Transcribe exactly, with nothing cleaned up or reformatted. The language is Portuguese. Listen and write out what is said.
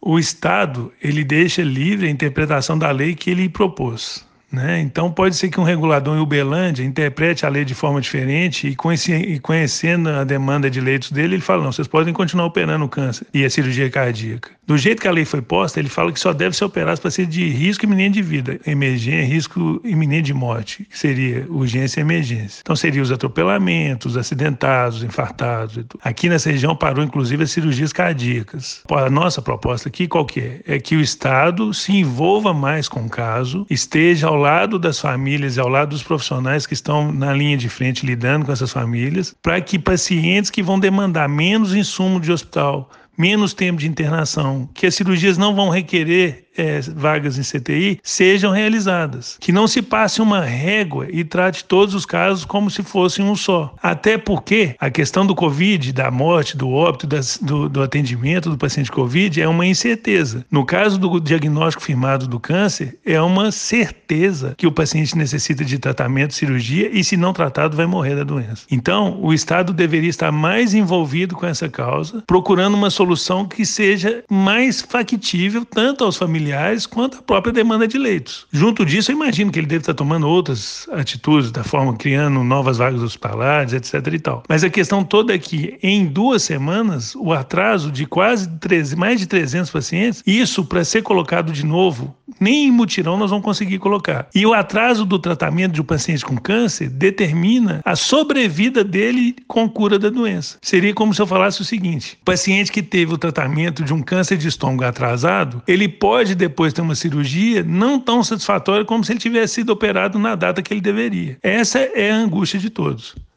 o Estado ele deixa livre a interpretação da lei que ele propôs. Né? Então, pode ser que um regulador em Uberlândia interprete a lei de forma diferente e, conhece, e conhecendo a demanda de leitos dele, ele fala, não, vocês podem continuar operando o câncer e a cirurgia cardíaca. Do jeito que a lei foi posta, ele fala que só deve ser operado para ser de risco iminente de vida, emergência, risco iminente de morte, que seria urgência e emergência. Então, seria os atropelamentos, os acidentados, os infartados. E tudo. Aqui nessa região parou, inclusive, as cirurgias cardíacas. A nossa proposta aqui, qual que é? É que o Estado se envolva mais com o caso, esteja ao lado das famílias e ao lado dos profissionais que estão na linha de frente lidando com essas famílias, para que pacientes que vão demandar menos insumo de hospital, menos tempo de internação, que as cirurgias não vão requerer é, vagas em C T I, sejam realizadas. Que não se passe uma régua e trate todos os casos como se fossem um só. Até porque a questão do Covid, da morte, do óbito, das, do, do atendimento do paciente Covid é uma incerteza. No caso do diagnóstico firmado do câncer, é uma certeza que o paciente necessita de tratamento, cirurgia, e se não tratado vai morrer da doença. Então, o Estado deveria estar mais envolvido com essa causa, procurando uma solução que seja mais factível tanto aos familiares quanto à própria demanda de leitos. Junto disso, eu imagino que ele deve estar tomando outras atitudes, da forma criando novas vagas hospitalares, etc e tal. Mas a questão toda é que, em duas semanas, o atraso de quase treze, mais de trezentos pacientes, isso para ser colocado de novo, nem em mutirão nós vamos conseguir colocar. E o atraso do tratamento de um paciente com câncer determina a sobrevida dele com cura da doença. Seria como se eu falasse o seguinte: o paciente que teve o tratamento de um câncer de estômago atrasado, ele pode depois ter uma cirurgia não tão satisfatória como se ele tivesse sido operado na data que ele deveria. Essa é a angústia de todos.